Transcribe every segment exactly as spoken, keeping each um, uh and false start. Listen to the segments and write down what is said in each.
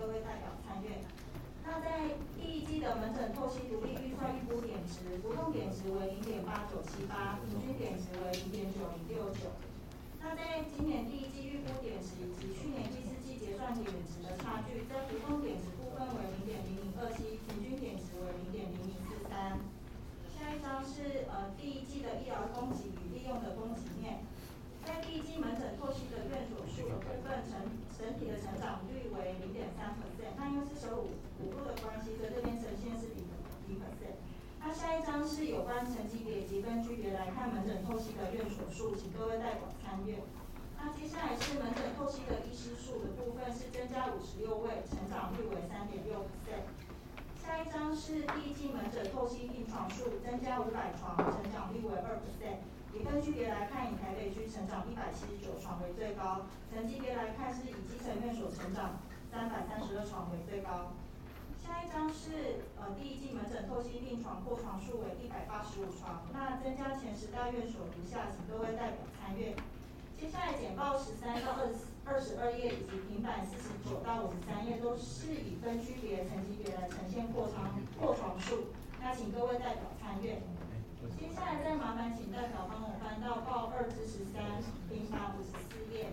各位代表参阅。那在第一季的门诊透析独立预算预估点值，不动点值为零点八九七八，平均点值为零点九零六九。那在今年第一季预估点值以及去年第四季结算点值的差距，在不动点值部分为零点零零二七，平均点值为零点零零四三。下一张是呃第一季的医疗供给与利用的供给面。在第一季门诊透析的院所数的部分，整整体的成长率为零点三 percent。那因为是手五五度的关系，所以这边呈现是零零 percent。那下一张是有关层级别及分区别来看门诊透析的院所数，请各位代表参阅。那接下来是门诊透析的医师数的部分是增加五十六位，成长率为三点六 percent。下一张是第一季门诊透析病床数增加五百床，成长率为二 percent。以分区别来看，以台北区成长一百七十九床为最高，层级别来看是以基层院所成长三百三十二床为最高。下一张是呃第一季门诊透析病床扩床数为一百八十五床，那增加前十大院所如下，请各位代表参阅。接下来简报十三到二十二页以及平板四十九到五十三页都是以分区别、层级别来呈现扩床扩床数，那请各位代表参阅。接下来再麻烦请代表帮我翻到报二至十三，平板五十四页。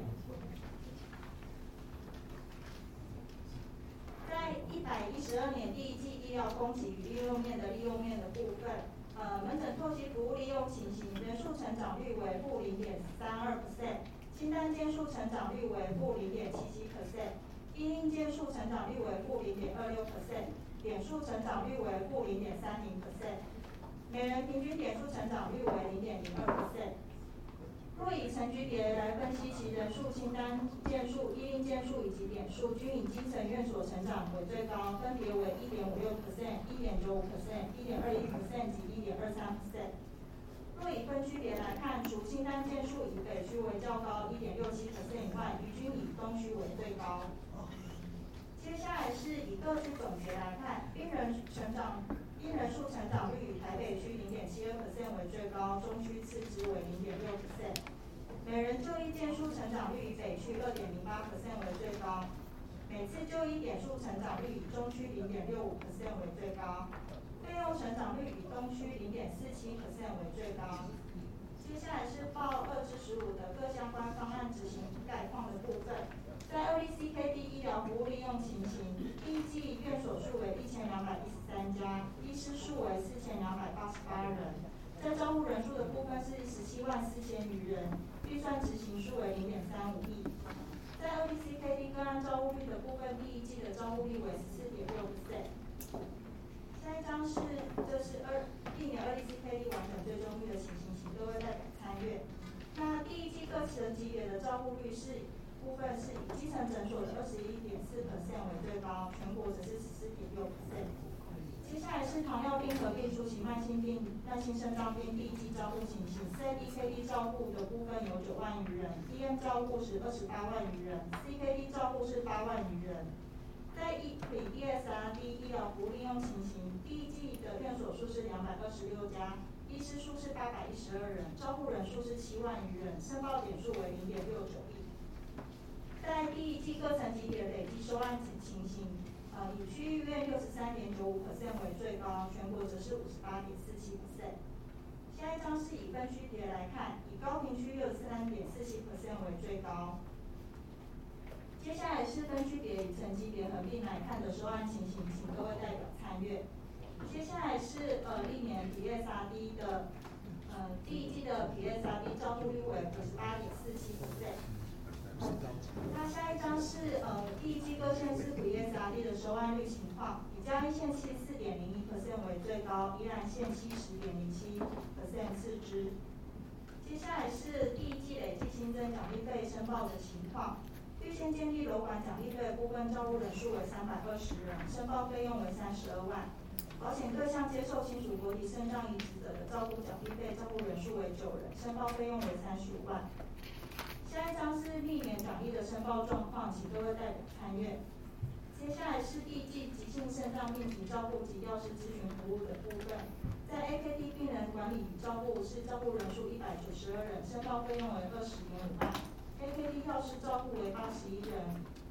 在一百一十二年第一季医疗供给与利用面的利用面的部分，呃，门诊透析服务利用情形，人数成长率为负零点三二 percent， 清单件数成长率为负零点七七 percent， 因应件数成长率为负零点二六 percent， 点数成长率为负零点三零 percent。每人平均点数成长率为零点零二 percent。若以层级别来分析其人数、清单件数、依应件数以及点数，均以基层院所成长为最高，分别为一点五六 percent、一点九五 percent、一点二一 percent 及一点二三 percent。若以分区别来看，除清单件数以北区为较高一点六七 percent 以外，余均以东区为最高。接下来是以各区总结来看，病人成长。因人数成长率以台北区零点七二 percent 为最高，中区次之为零点六 percent。每人就医件数成长率以北区二点零八 percent 为最高，每次就医点数成长率以中区零点六五 percent 为最高，费用成长率以东区零点四七 percent 为最高。接下来是报二至十五的各相关方案执行概况的部分。在二 D C K D 医疗服务利用情形，第一季院所数为一千两百一十三家，医师数为四千两百八十八人。在招呼人数的部分是十七万四千余人，预算执行数为零点三五亿。在二 D C K D 个案招呼率的部分，第一季的招呼率为十四点六 percent。下一张是这是二一年二 D C K D 完整追踪率的情形，请各位代表参阅。那第一季各层级别的招呼率是。部分是以基层诊所的二十一点四 percent 为最高，全国则是十四点六 percent。接下来是糖尿病合并初期慢性病、慢性肾脏病第一季照护情形 ，C D K D 照护的部分有九万余人 ，D M 照护是二十八万余人 ，C K D 照护是八万余人。在一比 E S R D 医疗服务利用情形，第一季的院所数是两百二十六家，医师数是八百一十二人，照护人数是七万余人，申报点数为零点六九亿。在第一季各层级别累计收案情形，呃，以区域院六十三点九五 percent 为最高，全国则是五十八点四七 percent。下一张是以分区别来看，以高屏区六十三点四七 percent 为最高。接下来是分区别与层级别合并来看的收案情形，请各位代表参阅。接下来是呃历年 P S R D 的呃第一季的 P S R D 照护率为五十八点四七 percent。那下一张是呃第一季各县市 P S R D 的收案率情况，以嘉义县七十四点零一 percent 为最高，宜兰县七十点零七 percent 次之。接下来是第一季累计新增奖励费申报的情况，绿线建立楼管奖励费的部分照顾人数为三百二十人，申报费用为三十二万。保险对象接受亲属活体肾脏移植者的照顾奖励费，照顾人数为九人，申报费用为三十五万。下一张是历年奖励的申报状况，请各位代表参阅。接下来是第一季急性肾脏病及照顾及药师咨询服务的部分。在 A K D 病人管理与照顾是照顾人数一百九十二人，申报费用为二十点五万。A K D 药师照顾为八十一人，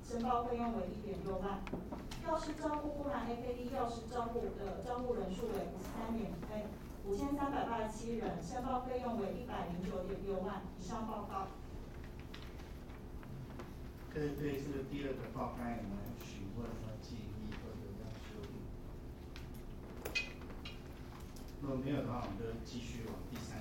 申报费用为一点六万。药师照护布兰 A K D 药师照护的照护人数为五十三点哎五千三百八十七人，申报费用为一百零九点六万。以上报告。 可以对这个第二个报告有没有询问或建议或者要修订？如果没有的话，我们就继续往第三